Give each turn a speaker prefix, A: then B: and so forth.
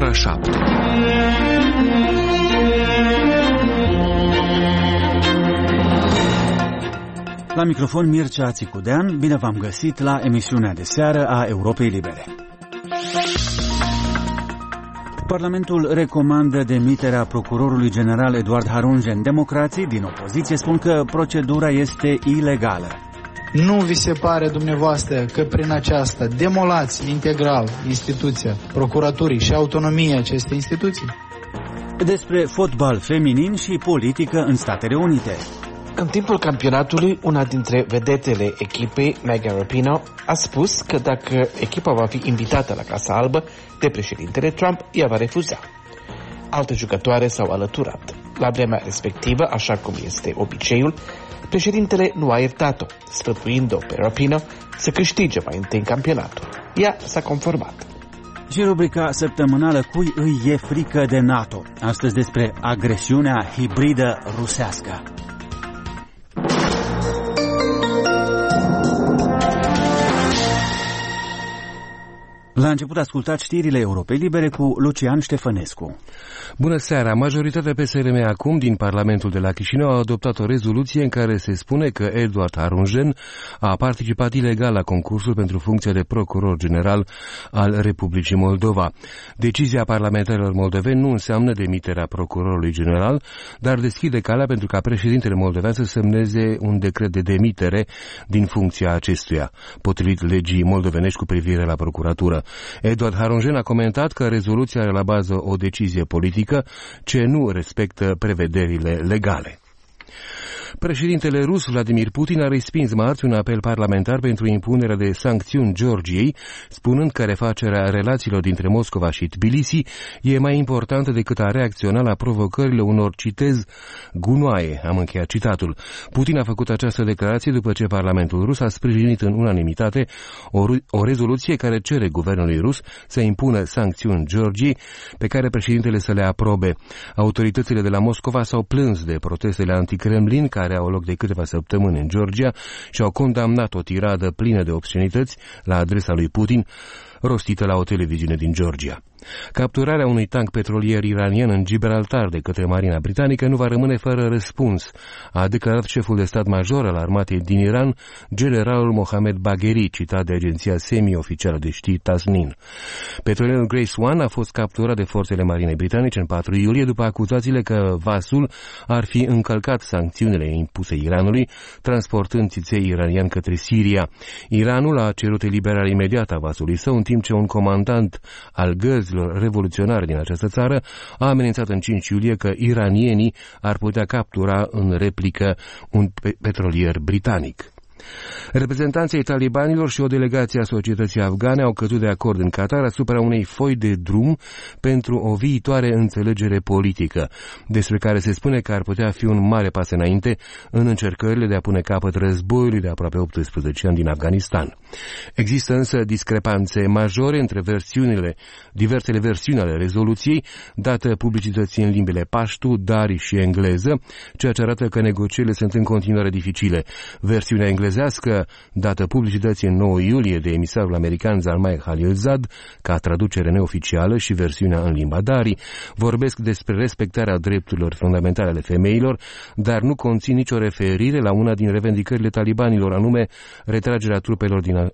A: ora 7.
B: La microfon Mircea Țicudean, bine v-am găsit la emisiunea de seară a Europei Libere. Parlamentul recomandă demiterea procurorului general Eduard Harunjen. Democrații din opoziție spun că procedura este ilegală.
C: Nu vi se pare dumneavoastră că prin aceasta demolați integral instituția procuraturii și autonomia acestei instituții?
B: Despre fotbal feminin și politică în Statele Unite.
D: În timpul campionatului, una dintre vedetele echipei, Megan Rapinoe, a spus că dacă echipa va fi invitată la Casa Albă de președintele Trump, ea va refuza. Alte jucătoare s-au alăturat. La vremea respectivă, așa cum este obiceiul, președintele nu a iertat-o, sfătuind-o pe Rapinoe să câștige mai întâi campionatul. Ea s-a conformat.
B: Și rubrica săptămânală Cui îi e frică de NATO? Astăzi despre agresiunea hibridă rusească. La început ascultați știrile Europei Libere cu Lucian Ștefănescu.
E: Bună seara! Majoritatea PSRM acum din Parlamentul de la Chișinău a adoptat o rezoluție în care se spune că Eduard Harunjen a participat ilegal la concursul pentru funcția de procuror general al Republicii Moldova. Decizia parlamentarilor moldoveni nu înseamnă demiterea procurorului general, dar deschide calea pentru ca președintele moldovean să semneze un decret de demitere din funcția acestuia, potrivit legii moldovenești cu privire la procuratură. Eduard Harunjen a comentat că rezoluția are la bază o decizie politică ce nu respectă prevederile legale. Președintele rus Vladimir Putin a respins marți un apel parlamentar pentru impunerea de sancțiuni Georgiei, spunând că refacerea relațiilor dintre Moscova și Tbilisi e mai importantă decât a reacționa la provocările unor, citez, gunoaie. Am încheiat citatul. Putin a făcut această declarație după ce Parlamentul rus a sprijinit în unanimitate o rezoluție care cere guvernului rus să impună sancțiuni Georgiei pe care președintele să le aprobe. Autoritățile de la Moscova s-au plâns de protestele anti-Kremlin care au loc de câteva săptămâni în Georgia și au condamnat o tiradă plină de obscenități la adresa lui Putin, rostită la o televiziune din Georgia. Capturarea unui tank petrolier iranian în Gibraltar de către Marina Britanică nu va rămâne fără răspuns, a declarat șeful de stat major al armatei din Iran, generalul Mohamed Bagheri, citat de agenția semi-oficială de știri Tasnim. Petrolierul Grace One a fost capturat de forțele Marinei Britanice în 4 iulie după acuzațiile că vasul ar fi încălcat sancțiunile impuse Iranului, transportând țiței iranian către Siria. Iranul a cerut eliberarea imediată a vasului său, în timp ce un comandant al gărzilor revoluționari din această țară a amenințat în 5 iulie că iranienii ar putea captura în replică un petrolier britanic. Reprezentanții talibanilor și o delegație a societății afgane au căzut de acord în Qatar asupra unei foi de drum pentru o viitoare înțelegere politică, despre care se spune că ar putea fi un mare pas înainte în încercările de a pune capăt războiului de aproape 18 ani din Afganistan. Există însă discrepanțe majore între diversele versiuni ale rezoluției, dată publicității în limbile paștu, dari și engleză, ceea ce arată că negocierile sunt în continuare dificile. Versiunea englezească, dată publicității în 9 iulie de emisarul american Zalmay Khalilzad, ca traducere neoficială, și versiunea în limba dari, vorbesc despre respectarea drepturilor fundamentale ale femeilor, dar nu conțin nicio referire la una din revendicările talibanilor, anume retragerea trupelor din